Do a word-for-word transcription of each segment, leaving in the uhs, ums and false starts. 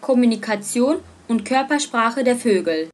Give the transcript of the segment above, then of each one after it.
Kommunikation und Körpersprache der Vögel.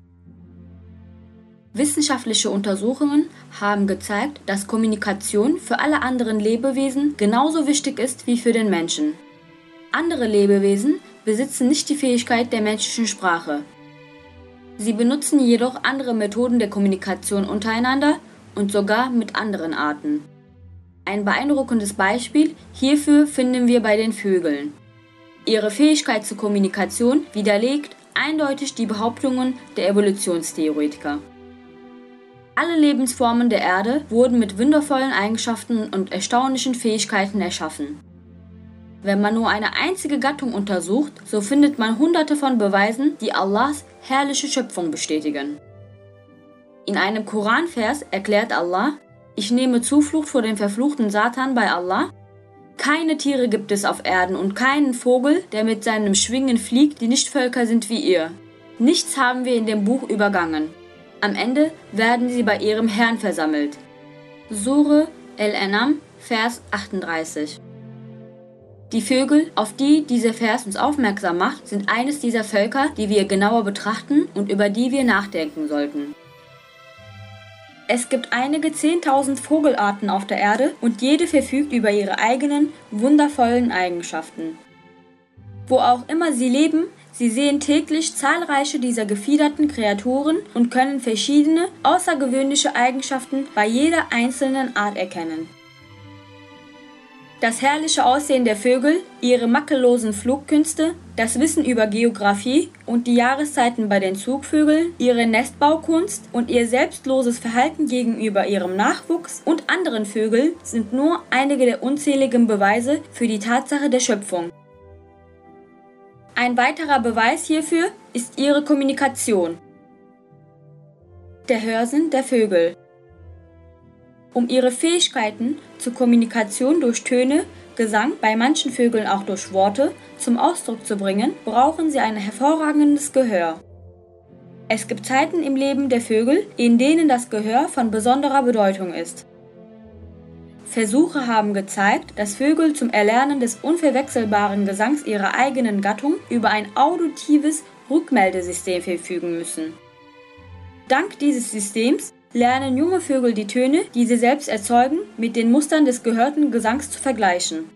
Wissenschaftliche Untersuchungen haben gezeigt, dass Kommunikation für alle anderen Lebewesen genauso wichtig ist wie für den Menschen. Andere Lebewesen besitzen nicht die Fähigkeit der menschlichen Sprache. Sie benutzen jedoch andere Methoden der Kommunikation untereinander und sogar mit anderen Arten. Ein beeindruckendes Beispiel hierfür finden wir bei den Vögeln. Ihre Fähigkeit zur Kommunikation widerlegt eindeutig die Behauptungen der Evolutionstheoretiker. Alle Lebensformen der Erde wurden mit wundervollen Eigenschaften und erstaunlichen Fähigkeiten erschaffen. Wenn man nur eine einzige Gattung untersucht, so findet man hunderte von Beweisen, die Allahs herrliche Schöpfung bestätigen. In einem Koranvers erklärt Allah: Ich nehme Zuflucht vor dem verfluchten Satan bei Allah. Keine Tiere gibt es auf Erden und keinen Vogel, der mit seinem Schwingen fliegt, die nicht Völker sind wie ihr. Nichts haben wir in dem Buch übergangen. Am Ende werden sie bei ihrem Herrn versammelt. Sure Al-An'am, Vers achtunddreißig. Die Vögel, auf die dieser Vers uns aufmerksam macht, sind eines dieser Völker, die wir genauer betrachten und über die wir nachdenken sollten. Es gibt einige zehntausend Vogelarten auf der Erde und jede verfügt über ihre eigenen, wundervollen Eigenschaften. Wo auch immer sie leben, sie sehen täglich zahlreiche dieser gefiederten Kreaturen und können verschiedene, außergewöhnliche Eigenschaften bei jeder einzelnen Art erkennen. Das herrliche Aussehen der Vögel, ihre makellosen Flugkünste, das Wissen über Geographie und die Jahreszeiten bei den Zugvögeln, ihre Nestbaukunst und ihr selbstloses Verhalten gegenüber ihrem Nachwuchs und anderen Vögeln sind nur einige der unzähligen Beweise für die Tatsache der Schöpfung. Ein weiterer Beweis hierfür ist ihre Kommunikation. Der Hörsinn der Vögel. Um ihre Fähigkeiten zur Kommunikation durch Töne, Gesang, bei manchen Vögeln auch durch Worte, zum Ausdruck zu bringen, brauchen sie ein hervorragendes Gehör. Es gibt Zeiten im Leben der Vögel, in denen das Gehör von besonderer Bedeutung ist. Versuche haben gezeigt, dass Vögel zum Erlernen des unverwechselbaren Gesangs ihrer eigenen Gattung über ein auditives Rückmeldesystem verfügen müssen. Dank dieses Systems lernen junge Vögel die Töne, die sie selbst erzeugen, mit den Mustern des gehörten Gesangs zu vergleichen.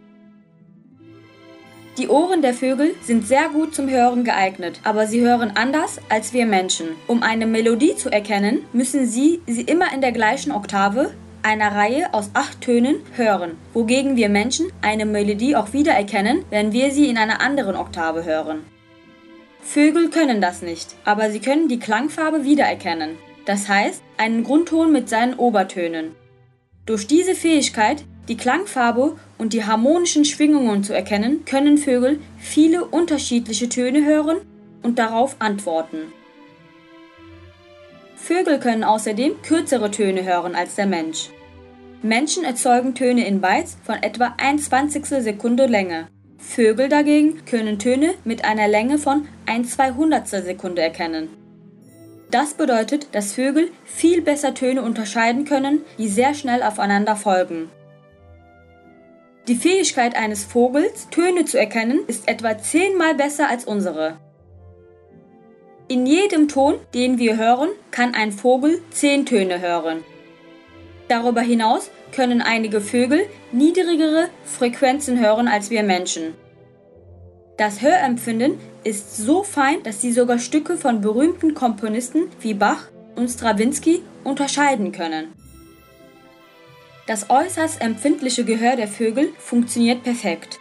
Die Ohren der Vögel sind sehr gut zum Hören geeignet, aber sie hören anders als wir Menschen. Um eine Melodie zu erkennen, müssen sie sie immer in der gleichen Oktave, einer Reihe aus acht Tönen, hören, wogegen wir Menschen eine Melodie auch wiedererkennen, wenn wir sie in einer anderen Oktave hören. Vögel können das nicht, aber sie können die Klangfarbe wiedererkennen. Das heißt, einen Grundton mit seinen Obertönen. Durch diese Fähigkeit, die Klangfarbe und die harmonischen Schwingungen zu erkennen, können Vögel viele unterschiedliche Töne hören und darauf antworten. Vögel können außerdem kürzere Töne hören als der Mensch. Menschen erzeugen Töne in Bytes von etwa ein Zwanzigstel Sekunde Länge. Vögel dagegen können Töne mit einer Länge von ein Zweihundertstel Sekunde erkennen. Das bedeutet, dass Vögel viel besser Töne unterscheiden können, die sehr schnell aufeinander folgen. Die Fähigkeit eines Vogels, Töne zu erkennen, ist etwa zehnmal besser als unsere. In jedem Ton, den wir hören, kann ein Vogel zehn Töne hören. Darüber hinaus können einige Vögel niedrigere Frequenzen hören als wir Menschen. Das Hörempfinden ist so fein, dass sie sogar Stücke von berühmten Komponisten wie Bach und Strawinsky unterscheiden können. Das äußerst empfindliche Gehör der Vögel funktioniert perfekt.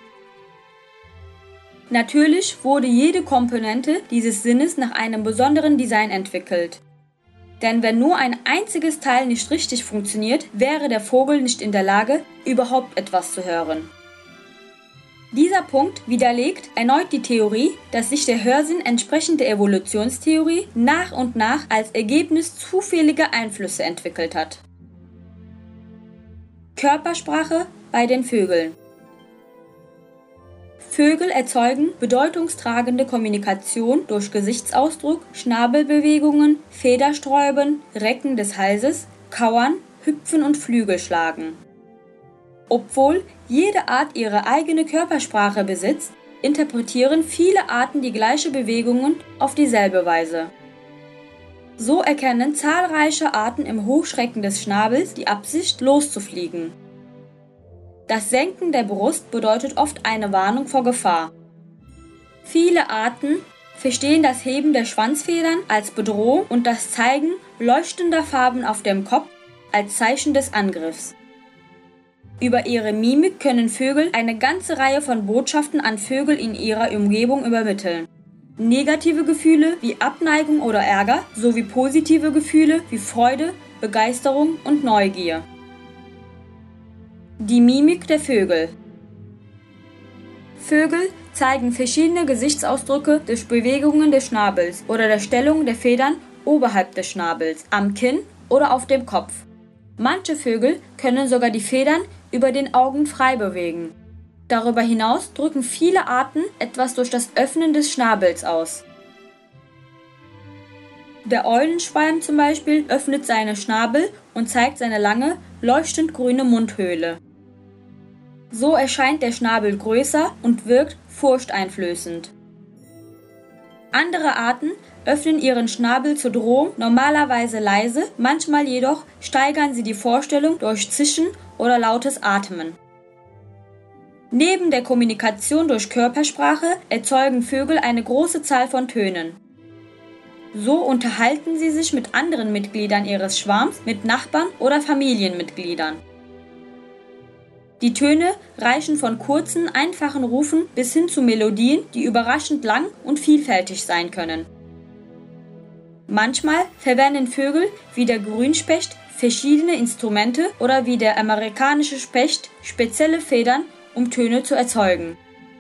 Natürlich wurde jede Komponente dieses Sinnes nach einem besonderen Design entwickelt. Denn wenn nur ein einziges Teil nicht richtig funktioniert, wäre der Vogel nicht in der Lage, überhaupt etwas zu hören. Dieser Punkt widerlegt erneut die Theorie, dass sich der Hörsinn entsprechend der Evolutionstheorie nach und nach als Ergebnis zufälliger Einflüsse entwickelt hat. Körpersprache bei den Vögeln. Vögel erzeugen bedeutungstragende Kommunikation durch Gesichtsausdruck, Schnabelbewegungen, Federsträuben, Recken des Halses, Kauern, Hüpfen und Flügelschlagen. Obwohl jede Art ihre eigene Körpersprache besitzt, interpretieren viele Arten die gleichen Bewegungen auf dieselbe Weise. So erkennen zahlreiche Arten im Hochschrecken des Schnabels die Absicht, loszufliegen. Das Senken der Brust bedeutet oft eine Warnung vor Gefahr. Viele Arten verstehen das Heben der Schwanzfedern als Bedrohung und das Zeigen leuchtender Farben auf dem Kopf als Zeichen des Angriffs. Über ihre Mimik können Vögel eine ganze Reihe von Botschaften an Vögel in ihrer Umgebung übermitteln. Negative Gefühle wie Abneigung oder Ärger sowie positive Gefühle wie Freude, Begeisterung und Neugier. Die Mimik der Vögel. Vögel zeigen verschiedene Gesichtsausdrücke durch Bewegungen des Schnabels oder der Stellung der Federn oberhalb des Schnabels, am Kinn oder auf dem Kopf. Manche Vögel können sogar die Federn über den Augen frei bewegen. Darüber hinaus drücken viele Arten etwas durch das Öffnen des Schnabels aus. Der Eulenschwalm zum Beispiel öffnet seinen Schnabel und zeigt seine lange, leuchtend grüne Mundhöhle. So erscheint der Schnabel größer und wirkt furchteinflößend. Andere Arten öffnen ihren Schnabel zur Drohung normalerweise leise, manchmal jedoch steigern sie die Vorstellung durch Zischen oder lautes Atmen. Neben der Kommunikation durch Körpersprache erzeugen Vögel eine große Zahl von Tönen. So unterhalten sie sich mit anderen Mitgliedern ihres Schwarms, mit Nachbarn oder Familienmitgliedern. Die Töne reichen von kurzen, einfachen Rufen bis hin zu Melodien, die überraschend lang und vielfältig sein können. Manchmal verwenden Vögel wie der Grünspecht verschiedene Instrumente oder wie der amerikanische Specht spezielle Federn, um Töne zu erzeugen.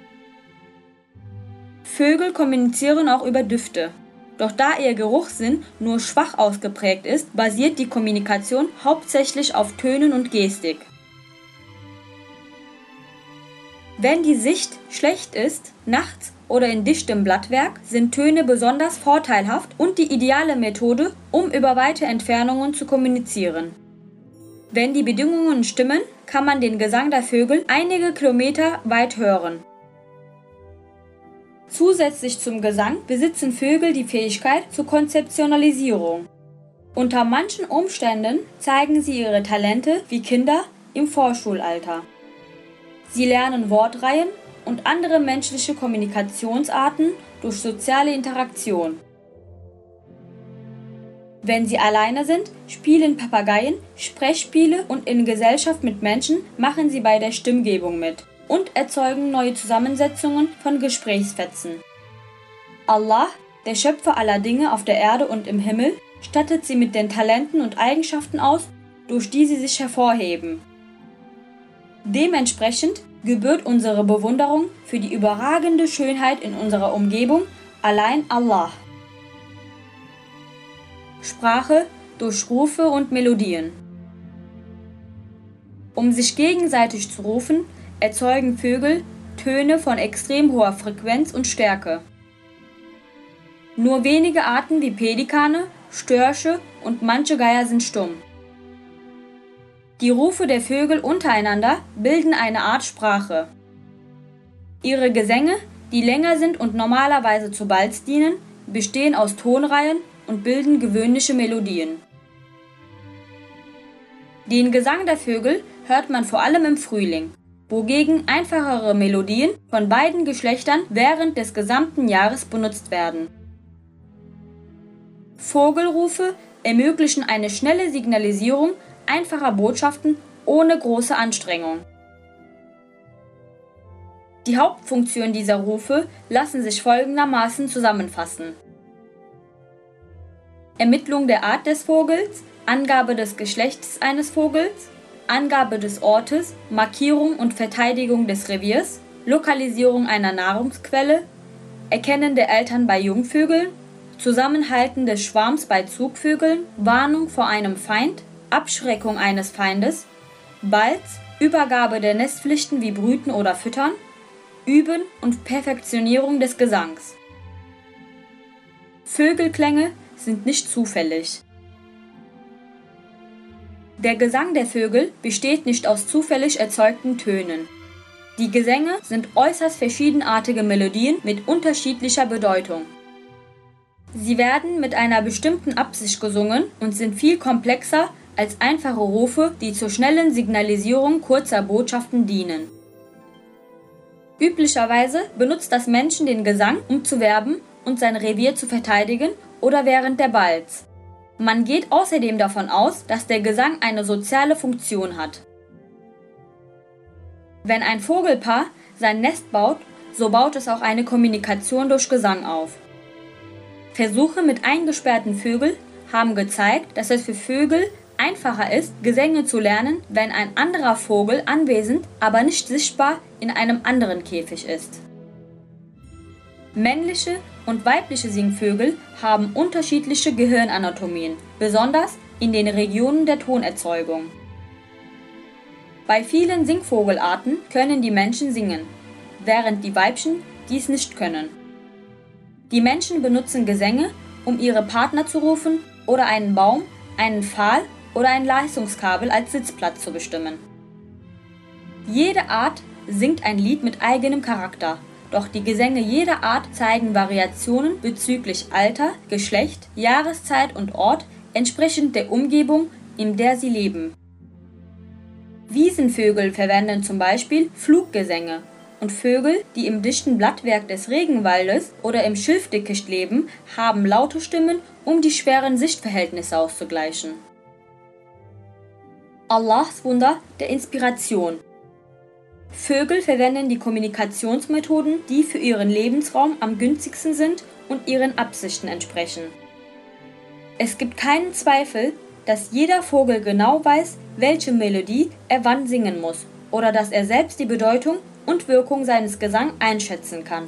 Vögel kommunizieren auch über Düfte. Doch da ihr Geruchssinn nur schwach ausgeprägt ist, basiert die Kommunikation hauptsächlich auf Tönen und Gestik. Wenn die Sicht schlecht ist, nachts oder in dichtem Blattwerk, sind Töne besonders vorteilhaft und die ideale Methode, um über weite Entfernungen zu kommunizieren. Wenn die Bedingungen stimmen, kann man den Gesang der Vögel einige Kilometer weit hören. Zusätzlich zum Gesang besitzen Vögel die Fähigkeit zur Konzeptionalisierung. Unter manchen Umständen zeigen sie ihre Talente wie Kinder im Vorschulalter. Sie lernen Wortreihen und andere menschliche Kommunikationsarten durch soziale Interaktion. Wenn sie alleine sind, spielen Papageien Sprechspiele und in Gesellschaft mit Menschen machen sie bei der Stimmgebung mit und erzeugen neue Zusammensetzungen von Gesprächsfetzen. Allah, der Schöpfer aller Dinge auf der Erde und im Himmel, stattet sie mit den Talenten und Eigenschaften aus, durch die sie sich hervorheben. Dementsprechend gebührt unsere Bewunderung für die überragende Schönheit in unserer Umgebung allein Allah. Sprache durch Rufe und Melodien. Um sich gegenseitig zu rufen, erzeugen Vögel Töne von extrem hoher Frequenz und Stärke. Nur wenige Arten wie Pelikane, Störche und manche Geier sind stumm. Die Rufe der Vögel untereinander bilden eine Art Sprache. Ihre Gesänge, die länger sind und normalerweise zu Balz dienen, bestehen aus Tonreihen und bilden gewöhnliche Melodien. Den Gesang der Vögel hört man vor allem im Frühling, wogegen einfachere Melodien von beiden Geschlechtern während des gesamten Jahres benutzt werden. Vogelrufe ermöglichen eine schnelle Signalisierung einfacher Botschaften ohne große Anstrengung. Die Hauptfunktionen dieser Rufe lassen sich folgendermaßen zusammenfassen: Ermittlung der Art des Vogels, Angabe des Geschlechts eines Vogels, Angabe des Ortes, Markierung und Verteidigung des Reviers, Lokalisierung einer Nahrungsquelle, Erkennen der Eltern bei Jungvögeln, Zusammenhalten des Schwarms bei Zugvögeln, Warnung vor einem Feind, Abschreckung eines Feindes, Balz, Übergabe der Nestpflichten wie Brüten oder Füttern, Üben und Perfektionierung des Gesangs. Vögelklänge sind nicht zufällig. Der Gesang der Vögel besteht nicht aus zufällig erzeugten Tönen. Die Gesänge sind äußerst verschiedenartige Melodien mit unterschiedlicher Bedeutung. Sie werden mit einer bestimmten Absicht gesungen und sind viel komplexer als einfache Rufe, die zur schnellen Signalisierung kurzer Botschaften dienen. Üblicherweise benutzt das Menschen den Gesang, um zu werben und sein Revier zu verteidigen oder während der Balz. Man geht außerdem davon aus, dass der Gesang eine soziale Funktion hat. Wenn ein Vogelpaar sein Nest baut, so baut es auch eine Kommunikation durch Gesang auf. Versuche mit eingesperrten Vögeln haben gezeigt, dass es für Vögel einfacher ist, Gesänge zu lernen, wenn ein anderer Vogel anwesend, aber nicht sichtbar in einem anderen Käfig ist. Männliche und weibliche Singvögel haben unterschiedliche Gehirnanatomien, besonders in den Regionen der Tonerzeugung. Bei vielen Singvogelarten können die Menschen singen, während die Weibchen dies nicht können. Die Menschen benutzen Gesänge, um ihre Partner zu rufen oder einen Baum, einen Pfahl oder ein Leitungskabel als Sitzplatz zu bestimmen. Jede Art singt ein Lied mit eigenem Charakter, doch die Gesänge jeder Art zeigen Variationen bezüglich Alter, Geschlecht, Jahreszeit und Ort entsprechend der Umgebung, in der sie leben. Wiesenvögel verwenden zum Beispiel Fluggesänge und Vögel, die im dichten Blattwerk des Regenwaldes oder im Schilfdickicht leben, haben laute Stimmen, um die schweren Sichtverhältnisse auszugleichen. Allahs Wunder der Inspiration. Vögel verwenden die Kommunikationsmethoden, die für ihren Lebensraum am günstigsten sind und ihren Absichten entsprechen. Es gibt keinen Zweifel, dass jeder Vogel genau weiß, welche Melodie er wann singen muss, oder dass er selbst die Bedeutung und Wirkung seines Gesangs einschätzen kann.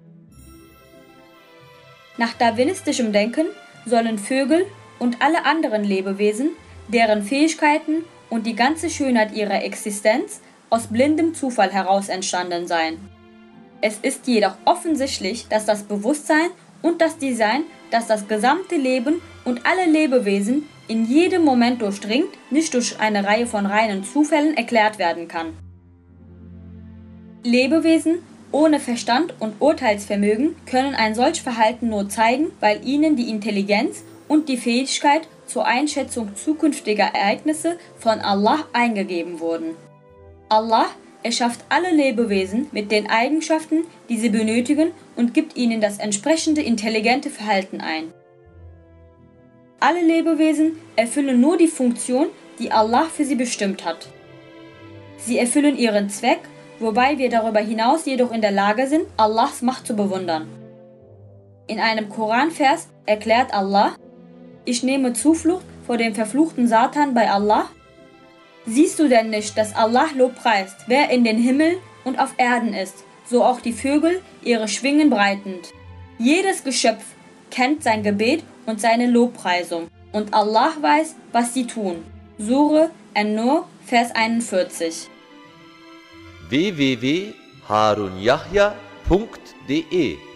Nach darwinistischem Denken sollen Vögel und alle anderen Lebewesen, deren Fähigkeiten und die ganze Schönheit ihrer Existenz aus blindem Zufall heraus entstanden sein. Es ist jedoch offensichtlich, dass das Bewusstsein und das Design, das das gesamte Leben und alle Lebewesen in jedem Moment durchdringt, nicht durch eine Reihe von reinen Zufällen erklärt werden kann. Lebewesen ohne Verstand und Urteilsvermögen können ein solch Verhalten nur zeigen, weil ihnen die Intelligenz und die Fähigkeit zur Einschätzung zukünftiger Ereignisse von Allah eingegeben wurden. Allah erschafft alle Lebewesen mit den Eigenschaften, die sie benötigen, und gibt ihnen das entsprechende intelligente Verhalten ein. Alle Lebewesen erfüllen nur die Funktion, die Allah für sie bestimmt hat. Sie erfüllen ihren Zweck, wobei wir darüber hinaus jedoch in der Lage sind, Allahs Macht zu bewundern. In einem Koranvers erklärt Allah: Ich nehme Zuflucht vor dem verfluchten Satan bei Allah. Siehst du denn nicht, dass Allah lobpreist, wer in den Himmel und auf Erden ist, so auch die Vögel ihre Schwingen breitend. Jedes Geschöpf kennt sein Gebet und seine Lobpreisung, und Allah weiß, was sie tun. Sure An-Nur, Vers einundvierzig. w w w punkt harun yahya punkt d e